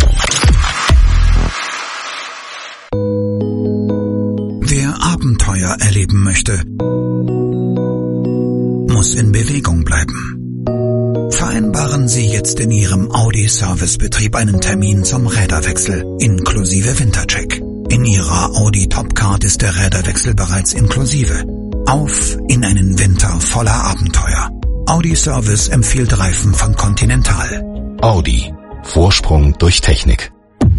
Wer Abenteuer erleben möchte, muss in Bewegung bleiben. Vereinbaren Sie jetzt in Ihrem Audi-Servicebetrieb einen Termin zum Räderwechsel inklusive Wintercheck. In Ihrer Audi Topcard ist der Räderwechsel bereits inklusive. Auf in einen Winter voller Abenteuer. Audi Service empfiehlt Reifen von Continental. Audi. Vorsprung durch Technik.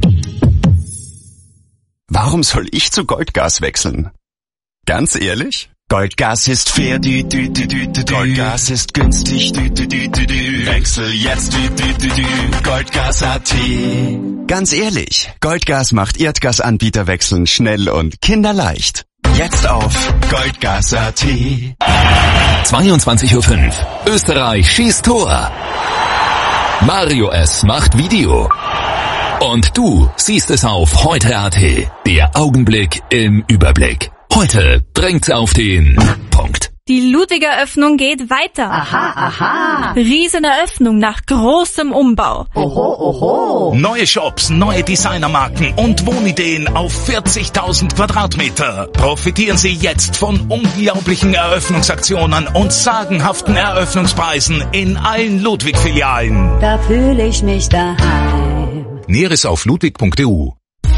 Warum soll ich zu Goldgas wechseln? Ganz ehrlich? Goldgas ist fair, Goldgas ist günstig, Wechsel jetzt, Goldgas.at. Ganz ehrlich, Goldgas macht Erdgasanbieterwechseln schnell und kinderleicht. Jetzt auf Goldgas.at. 22:05 Uhr. Österreich schießt Tor. Mario S. macht Video. Und du siehst es auf heute.at. Der Augenblick im Überblick. Heute drängt's auf den Punkt. Die Ludwiger Öffnung geht weiter. Aha, aha. Rieseneröffnung nach großem Umbau. Oho, oho. Neue Shops, neue Designermarken und Wohnideen auf 40.000 Quadratmeter. Profitieren Sie jetzt von unglaublichen Eröffnungsaktionen und sagenhaften Eröffnungspreisen in allen Ludwig-Filialen. Da fühle ich mich daheim. Näheres auf ludwig.eu.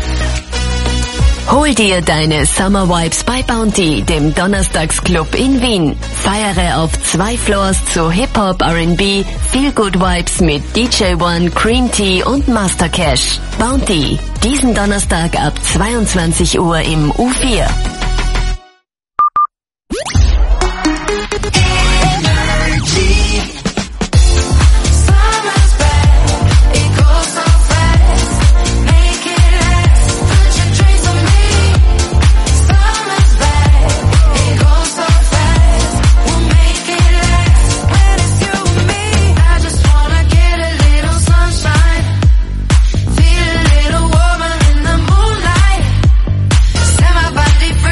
Hol dir deine Summer Vibes bei Bounty, dem Donnerstagsclub in Wien. Feiere auf 2 Floors zu Hip-Hop, R&B, Feel Good Vibes mit DJ One, Cream Tea und Master Cash. Bounty, diesen Donnerstag ab 22 Uhr im U4. Set my body free.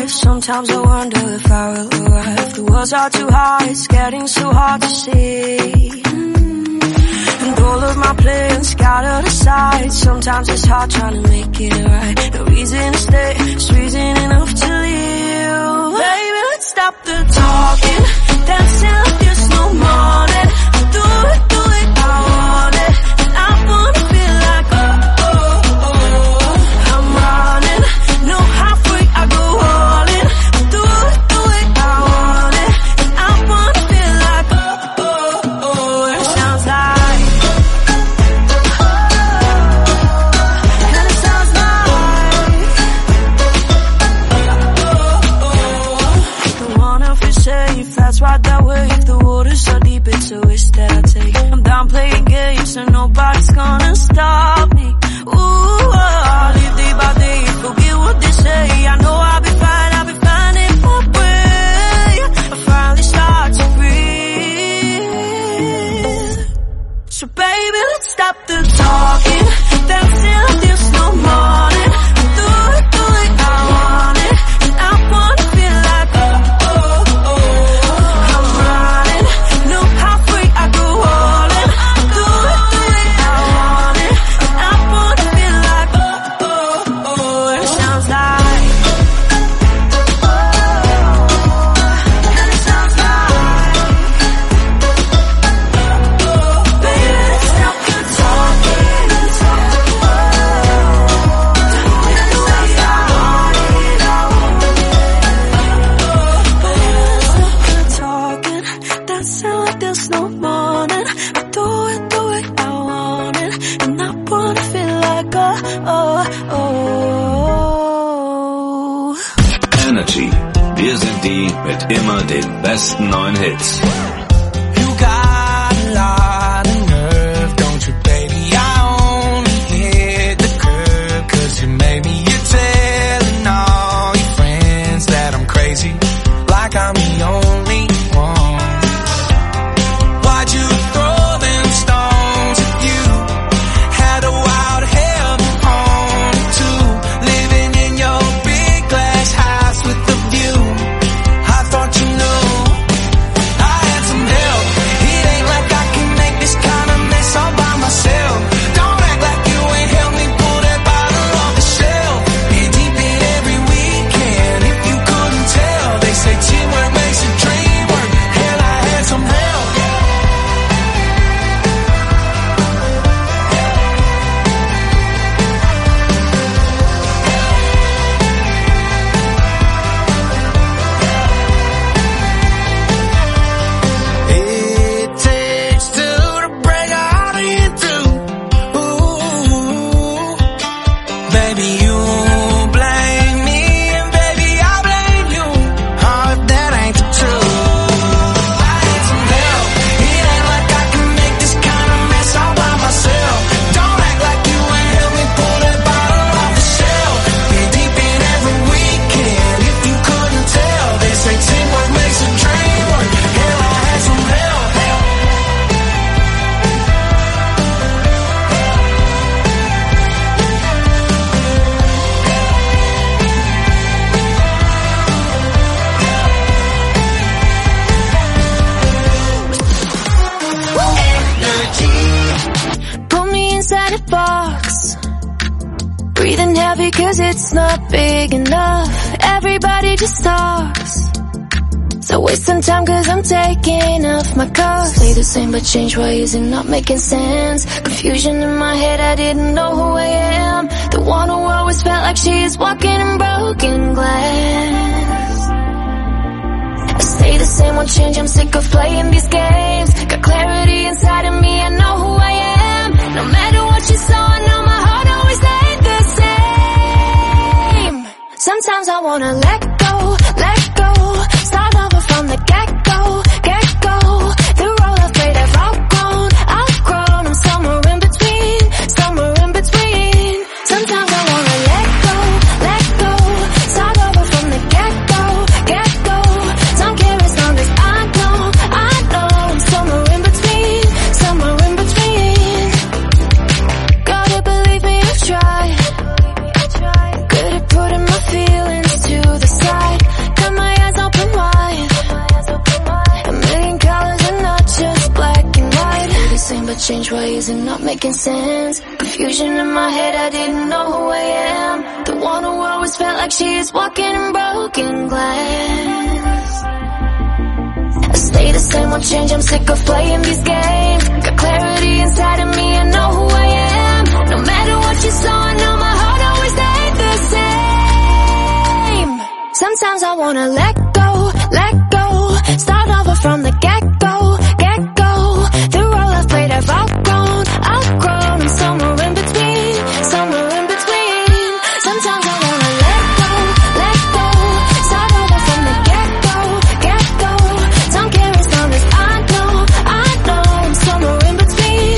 life. Sometimes I wonder if I will arrive. The world's are too high, it's getting so hard to see. And all of my plans scattered aside. Sometimes it's hard trying to make it right. No reason to stay, it's reason enough to leave. Baby, let's stop the talking, dancing like there's no morning. Do it, I want it. And I wanna feel like I'm running. No halfway, I go all in. Do it, I want it. And I wanna feel like and it sounds like and it sounds like don't wanna feel safe, that's right that way. If the water's so deep, it's a risk that I take. I'm done playing games, so nobody's gonna stop me. Ooh, I'll live day by day, forget what they say. I know I'll be finding my way. I finally start to breathe. So baby, let's stop the talking, dancing like there's no morning. Do it, I want it. And I wanna feel like I'm running. No halfway, I go all in. Do it, I want it. And I wanna feel like and it sounds like and it sounds like baby, let's stop the talking, and it sounds talking, dancing like there's no morning. Do it, I want it. And I wanna feel like Energy. Wir sind die mit immer den besten neuen Hits. You got a lot of nerve, don't you, baby? I only hit the curb 'cause you made me. You're telling all your friends that I'm crazy, like I'm the only one. Why'd you throw them stones at you? Had a wild hell on too, living in your big glass house with the view. I thought you knew I had some help. It ain't like I can make this kind of mess all by myself. Don't act like you ain't helped me pull that bottle off the shelf. Been deep in every weekend, if you couldn't tell. They say teamwork makes the dream work. Hell, I had some help. It takes two to break a heart of you through. Ooh, baby, you blame me, and baby, I blame you. Oh, if that ain't the truth, I need some help. It ain't like I can make this kind of mess all by myself. Don't act like you ain't helped me pull that bottle off the shelf. Been deep in every weekend, if you couldn't tell. They say teamwork makes a dream work. Hell, I had some help. put me inside a box, breathing heavy 'cause it's not big enough. Everybody just talks, so wasting time 'cause I'm taking off my cuffs. Stay the same but change ways and not making sense. Confusion in my head, I didn't know who I am. The one who always felt like she is walking in broken glass. I stay the same, won't change, I'm sick of playing these games. Got clarity inside of me, I know who I am. No matter what you saw, I know my heart always stayed the same. Sometimes I wanna let go, start over from the get-go. The road afraid I've outgrown. I'm somewhere in between. Sometimes I wanna let go, start over from the get-go. Don't care as long as I know I'm somewhere in between. Gotta believe me, I've tried. Good at putting my feelings to the side. change ways and not making sense. Confusion in my head, I didn't know who I am. The one who always felt like she is walking in broken glass. I stay the same, won't change, I'm sick of playing these games. Got clarity inside of me, I know who I am. No matter what you saw, I know my heart always stayed the same. Sometimes I wanna let go, start over from the get-go, get-go. The role I've played I've outgrown, I'm somewhere in between, Sometimes I wanna let go, start over from the get-go, get-go. Don't care as long as I know, I'm somewhere in between,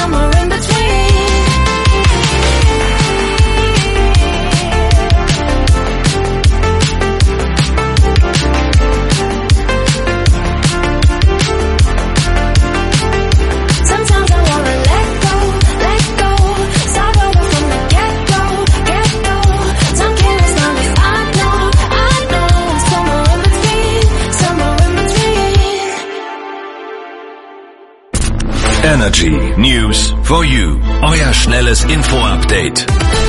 Sometimes I wanna let go, start over from the get-go, get-go. Don't care as long as I know, I'm somewhere in between. Energy News for you. Euer schnelles Info-Update.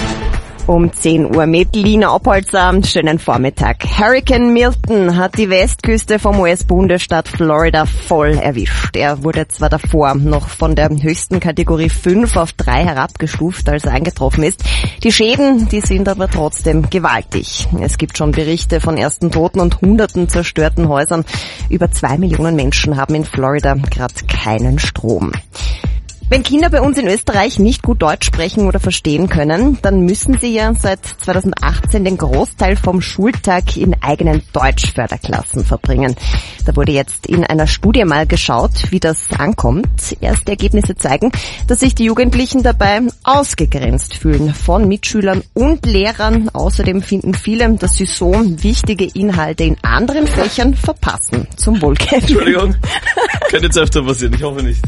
Um 10 Uhr mit Lina Oppolzer. Schönen Vormittag. Hurricane Milton hat die Westküste vom US-Bundesstaat Florida voll erwischt. Er wurde zwar davor noch von der höchsten Kategorie 5 auf 3 herabgestuft, als er eingetroffen ist. Die Schäden, die sind aber trotzdem gewaltig. Es gibt schon Berichte von ersten Toten und hunderten zerstörten Häusern. Über 2 Millionen Menschen haben in Florida gerade keinen Strom. Wenn Kinder bei uns in Österreich nicht gut Deutsch sprechen oder verstehen können, dann müssen sie ja seit 2018 den Großteil vom Schultag in eigenen Deutschförderklassen verbringen. Da wurde jetzt in einer Studie mal geschaut, wie das ankommt. Erste Ergebnisse zeigen, dass sich die Jugendlichen dabei ausgegrenzt fühlen von Mitschülern und Lehrern. Außerdem finden viele, dass sie so wichtige Inhalte in anderen Fächern verpassen. Zum Wohl, Kevin. Entschuldigung, könnte jetzt öfter passieren, ich hoffe nicht.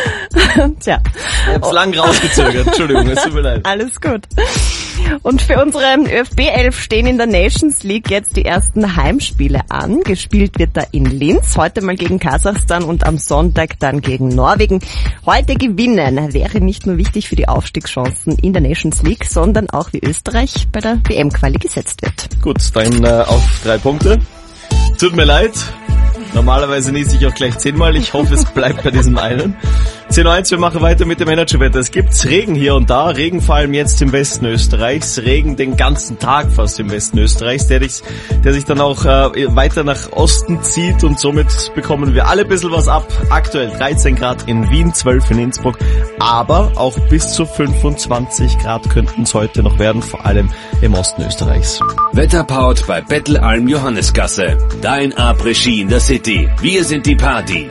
Tja. Ich hab's lang rausgezögert, Entschuldigung, es tut mir leid. Alles gut. Und für unsere ÖFB-11 stehen in der Nations League jetzt die ersten Heimspiele an. Gespielt wird da in Linz, heute mal gegen Kasachstan und am Sonntag dann gegen Norwegen. Heute gewinnen wäre nicht nur wichtig für die Aufstiegschancen in der Nations League, sondern auch wie Österreich bei der WM-Quali gesetzt wird. Gut, dann auf 3 Punkte. Tut mir leid. Normalerweise niese ich auch gleich 10-mal. Ich hoffe, es bleibt bei diesem einen. 10.01, wir machen weiter mit dem Energy-Wetter. Es gibt Regen hier und da. Regen vor allem jetzt im Westen Österreichs. Regen den ganzen Tag fast im Westen Österreichs, der sich dann auch weiter nach Osten zieht. Und somit bekommen wir alle ein bisschen was ab. Aktuell 13 Grad in Wien, 12 in Innsbruck. Aber auch bis zu 25 Grad könnten es heute noch werden, vor allem im Osten Österreichs. Wetterpowered bei Bettelalm Johannesgasse. Dein Après-Ski in der City. Wir sind die Party.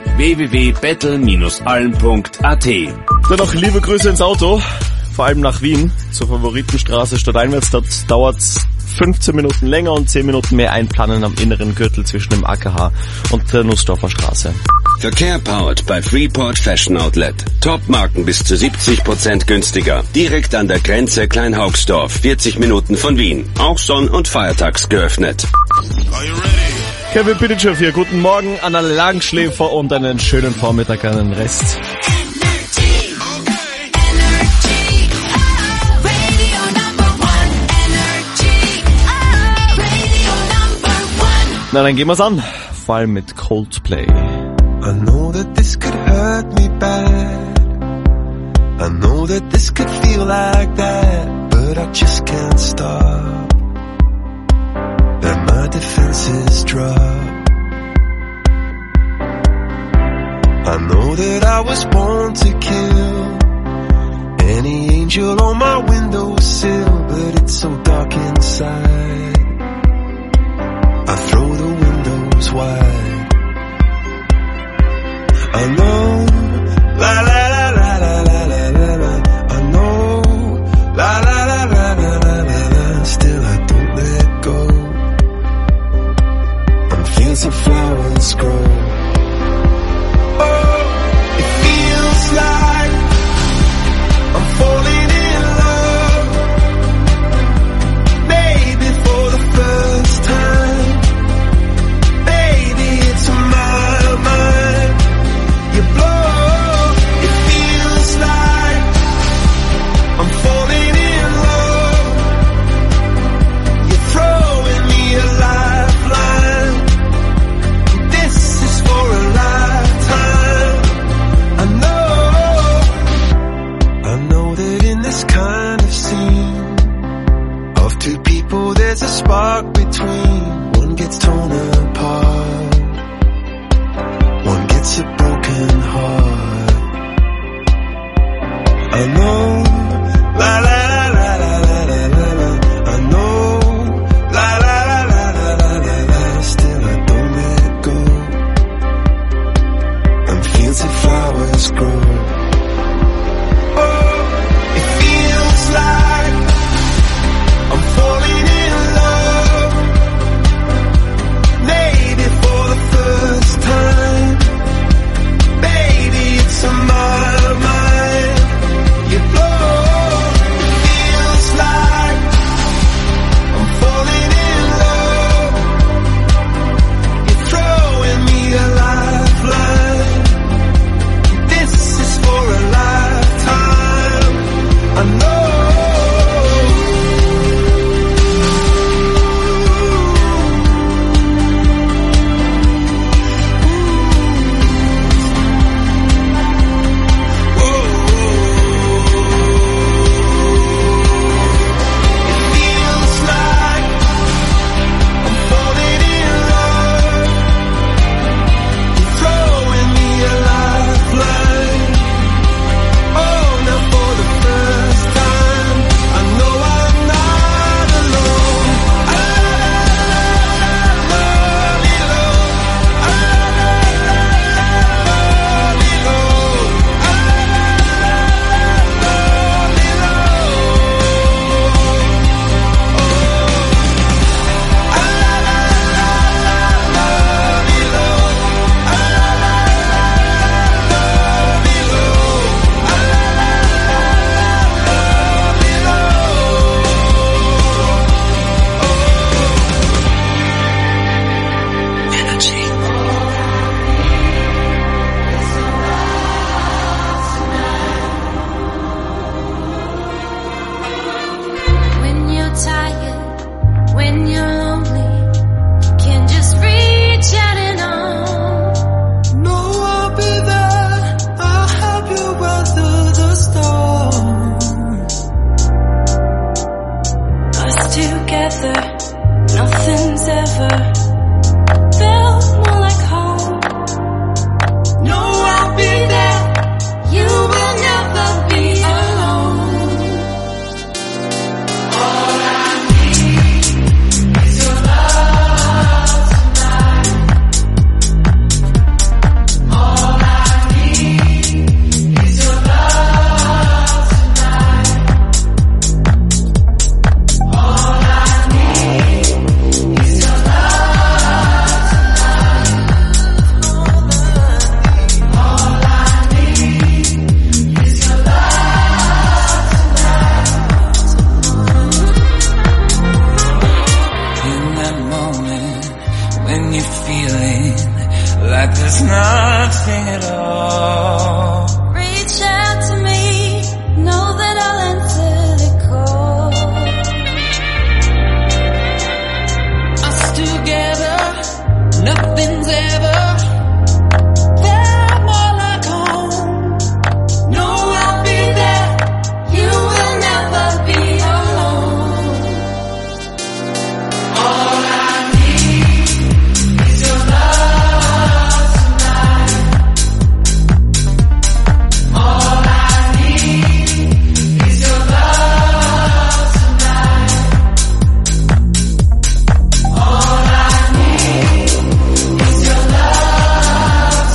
www.bettel-alm.at. Dann noch liebe Grüße ins Auto, vor allem nach Wien, zur Favoritenstraße stadteinwärts. Dort dauert's 15 Minuten länger und 10 Minuten mehr einplanen am inneren Gürtel zwischen dem AKH und der Nussdorfer Straße. Verkehr powered bei Freeport Fashion Outlet. Top-Marken bis zu 70% günstiger. Direkt an der Grenze Kleinhaugsdorf, 40 Minuten von Wien. Auch sonn- und feiertags geöffnet. Kevin Pitychev hier, guten Morgen an alle Lagenschläfer und einen schönen Vormittag an den Rest. Na, dann gehen wir's an. Vor allem mit Coldplay. I know that this could hurt me bad. I know that this could feel like that, but I just can't stop. And my defenses drop. I know that I was born to kill any angel on my windowsill, but it's so dark inside. I throw the windows wide. I know, la la la la la la la la la. I know, la la la la la la la la. Still I don't let go. And fields of flowers grow. Oh, it feels like I'm falling in love. Maybe for the first time. Baby, it's my mind. You blow. It I know, la la la la la la la la la. I know, la la la la la la la la. Still I don't let go. And fields of flowers grow. Oh, it feels like I'm falling in love. Maybe for the first time. Baby, it's on my mind. You blow. It feels like I'm falling in love. You're throwing me a lifeline. This is for a lifetime. I know. When you're tired, when you're lonely, can just reach out and on. No, I'll be there. I'll help you weather the storm. Us together, nothing's ever felt more like home. No, I'll be there. You will never be alone. All I need is your love tonight. All I need is your love tonight. All I need is your love tonight. All I need is your love In that moment when you're feeling like there's nothing at all. Reach out to me, know that I'll answer the call. Us together, nothing's ever felt more like home. No, I'll be there. You will never be alone. All I need is your love tonight. All I need is your love tonight. All I need is your love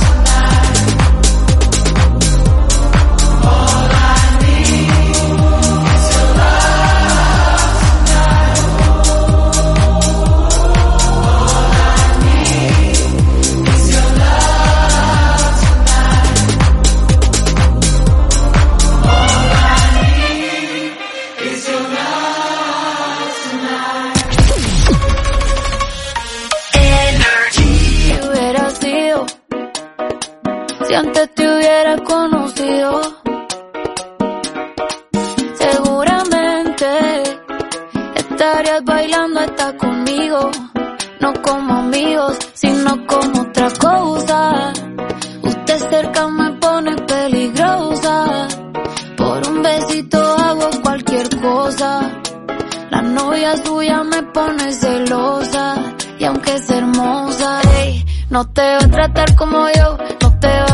tonight. All I need is your Si hubieras sido, si antes te hubiera conocido, seguramente estarías bailando hasta conmigo. No como amigos, sino como otra cosa. Usted cerca me pone peligrosa. Por un besito hago cualquier cosa. La novia suya me pone celosa. Y aunque es hermosa, ey, no te va a tratar como yo, no te va